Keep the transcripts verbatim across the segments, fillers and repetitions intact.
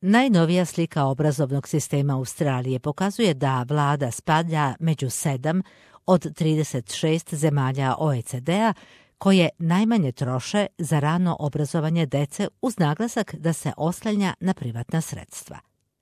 Najnovija slika obrazovnog sistema Australije pokazuje da vlada spada među sedam od trideset šest zemalja O E C D-a koje najmanje troše za rano obrazovanje dece uz naglasak da se oslanja na privatna sredstva.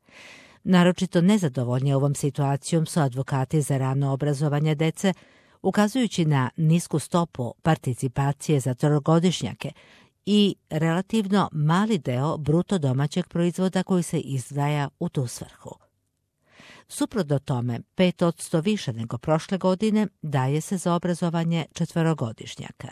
Naročito nezadovoljni ovom situacijom su advokati za rano obrazovanje dece, ukazujući na nisku stopu participacije za trogodišnjake i relativno mali deo bruto domaćeg proizvoda koji se izdvaja u tu svrhu. Suprotno tome, pet posto više nego prošle godine daje se za obrazovanje četverogodišnjaka.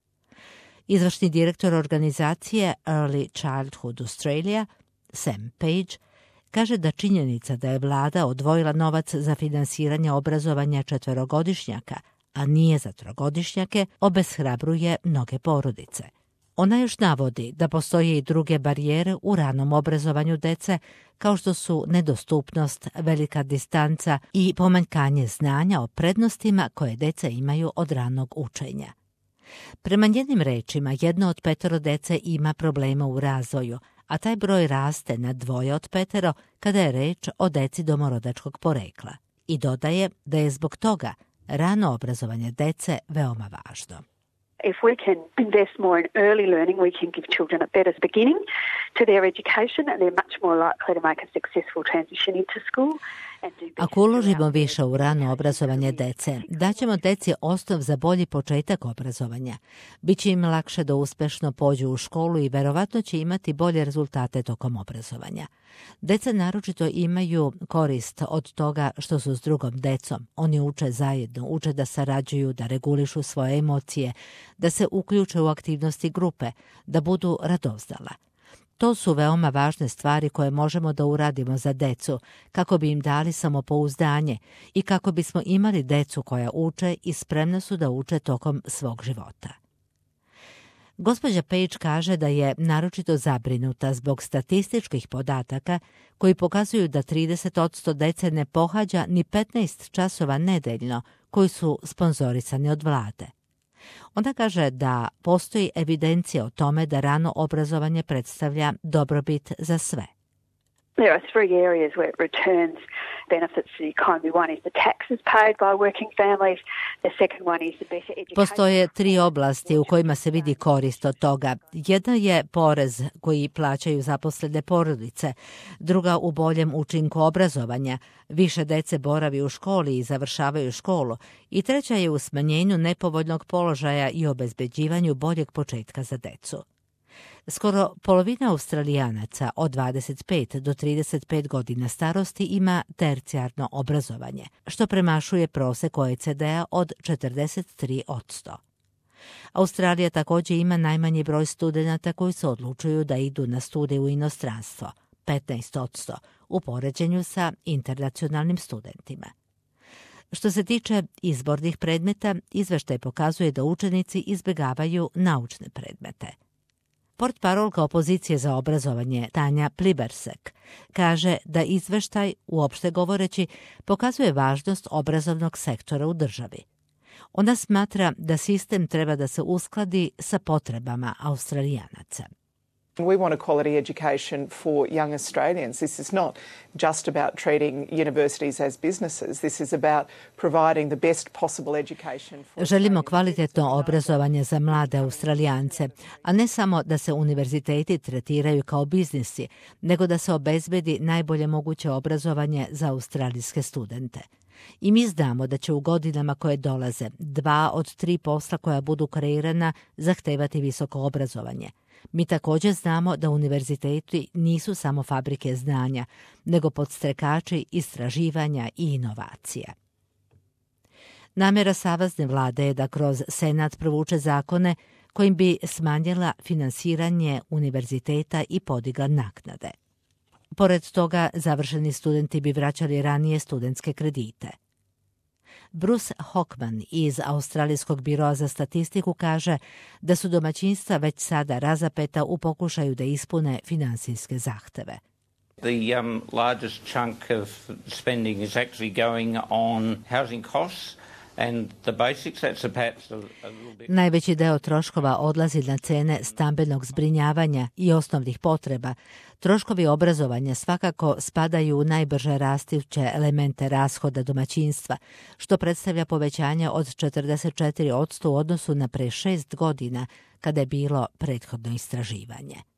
Izvršni direktor organizacije Early Childhood Australia, Sam Page, kaže da činjenica da je vlada odvojila novac za finansiranje obrazovanja četverogodišnjaka, a nije za trogodišnjake, obeshrabruje mnoge porodice. Ona još navodi da postoje i druge barijere u ranom obrazovanju dece, kao što su nedostupnost, velika distanca i pomanjkanje znanja o prednostima koje deca imaju od ranog učenja. Prema njenim rečima, jedno od petero dece ima problema u razvoju, a taj broj raste na dvoje od petero kada je reč o deci domorodačkog porekla. I dodaje da je zbog toga rano obrazovanje dece veoma važno. If we can invest more in early learning, we can give children a better beginning to their education and they're much more likely to make a successful transition into school. Ako uložimo više u rano obrazovanje dece, daćemo deci osnov za bolji početak obrazovanja. Biće im lakše da uspešno pođu u školu i verovatno će imati bolje rezultate tokom obrazovanja. Deca naročito imaju korist od toga što su s drugom decom. Oni uče zajedno, uče da sarađuju, da regulišu svoje emocije, da se uključe u aktivnosti grupe, da budu radoznala. To su veoma važne stvari koje možemo da uradimo za decu, kako bi im dali samopouzdanje i kako bismo imali decu koja uče i spremna su da uče tokom svog života. Gospođa Page kaže da je naročito zabrinuta zbog statističkih podataka koji pokazuju da trideset posto dece ne pohađa ni petnaest časova nedeljno koji su sponzorisani od vlade. Ona kaže da postoji evidencija o tome da rano obrazovanje predstavlja dobrobit za sve. There are three areas where it returns benefits to the economy. One is the taxes paid by working families. The second one is the better education. Postoje tri oblasti u kojima se vidi korist od toga. Jedna je porez koji plaćaju zaposlene porodice, druga u boljem učinku obrazovanja, više dece boravi u školi i završavaju školu, i treća je u smanjenju nepovoljnog položaja i obezbeđivanju boljeg početka za decu. Skoro polovina Australijanaca od dvadeset pet do trideset pet godina starosti ima tercijarno obrazovanje, što premašuje prosek O E C D-a od četrdeset tri posto. Australija također ima najmanji broj studenata koji se odlučuju da idu na studije u inostranstvo, petnaest posto, u poređenju sa internacionalnim studentima. Što se tiče izbornih predmeta, izveštaj pokazuje da učenici izbjegavaju naučne predmete. Portparolka opozicije za obrazovanje Tanja Plibersek kaže da izveštaj, uopšte govoreći, pokazuje važnost obrazovnog sektora u državi. Ona smatra da sistem treba da se uskladi sa potrebama Australijanaca. We want a quality education for young Australians. This is not just about treating universities as businesses. This is about providing the best possible education for Želimo kvalitetno obrazovanje za mlade Australijance, a ne samo da se univerziteti tretiraju kao biznisi, nego da se obezbedi najbolje moguće obrazovanje za australijske studente. I mi znamo da će u godinama koje dolaze dva od tri posla koja budu kreirana zahtevati visoko obrazovanje. Mi također znamo da univerziteti nisu samo fabrike znanja, nego podstrekači istraživanja i inovacija. Namjera savezne vlade je da kroz Senat provuče zakone kojim bi smanjila finansiranje univerziteta i podigla naknade. Pored toga, završeni studenti bi vraćali ranije studentske kredite. Bruce Hockman iz Australijskog biroa za statistiku kaže da su domaćinstva već sada razapeta u pokušaju da ispune finansijske zahteve. The um, largest chunk of spending is actually going on housing costs Najveći deo troškova odlazi na cene stambenog zbrinjavanja i osnovnih potreba. Troškovi obrazovanja svakako spadaju u najbrže rastuće elemente rashoda domaćinstva, što predstavlja povećanje od četrdeset četiri posto u odnosu na pre šest godina, kada je bilo prethodno istraživanje.